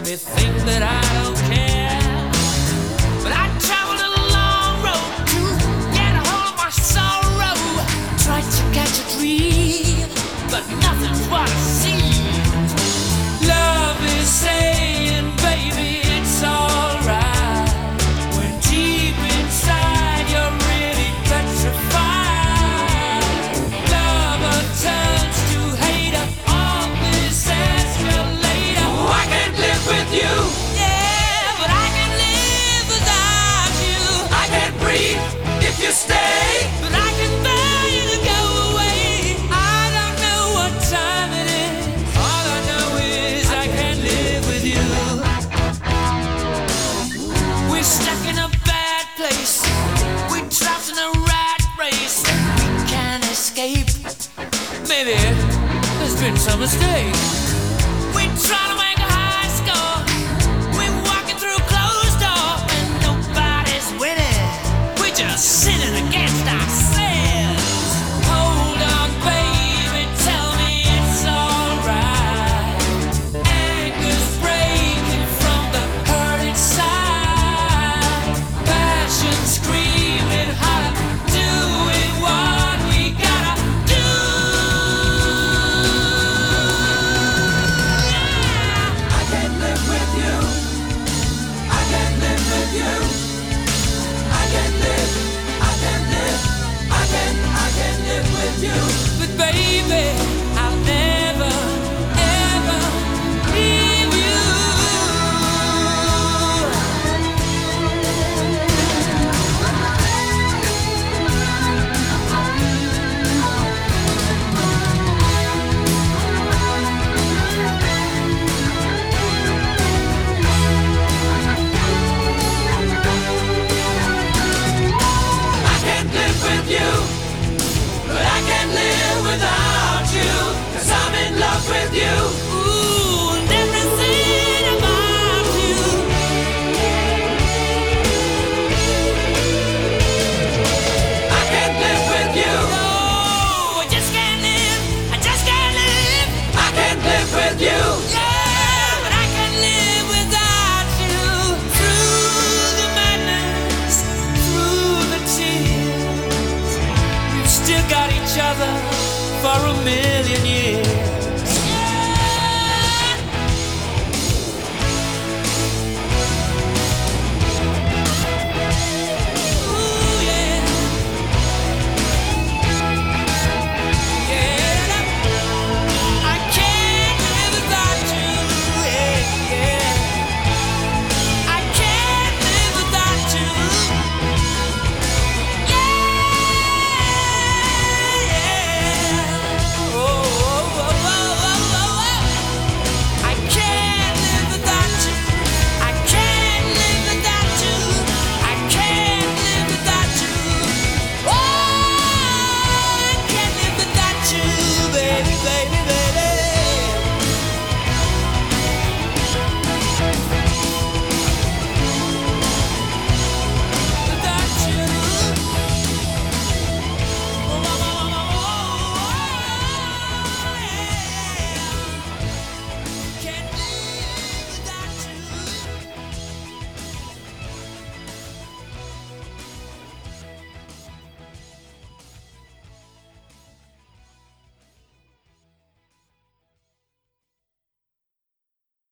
me think that I don't care. But I traveled a long road to get a hold of my sorrow. Tried to catch a dream, but nothing's what I see. Love is saying, baby, it's alright, when deep inside you're really petrified. Lover turns to hater, all this escalator. Oh, I can't live with you. Yeah, but I can live without you. I can't breathe if you stay, but I can bear you to go away. I don't know what time it is. All I know is I can't live with you. We're stuck in a bad place. We're trapped in a rat race. We can't escape. Maybe there's been some mistake. We try to make a high score. We're walking through a closed door, and nobody's winning. We're just sinning against ourselves. Hold on, baby, tell me it's alright. Anchors breaking from the hurt inside. Passion screaming hot, doing what we gotta do. I can't live with you. I can't live with you. I can't live. I can't live. I can't live with you. But baby, I'll never, ever leave you. I can't live with you, but I can't live without you, 'cause I'm in love with you. Ooh, and everything about you. I can't live with you. No, I just can't live. I just can't live. I can't live with you. Yeah, but I can't live without you. Through the madness, through the tears, we've still got each other for a million years.